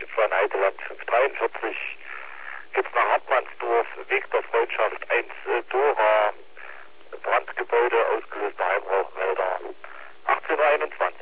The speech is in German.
Schifflein Heideland 543. Geht's nach Hartmannsdorf, Weg der Freundschaft 1 Dora, Brandgebäude, ausgelöster Heimrauchmelder 18:21 Uhr.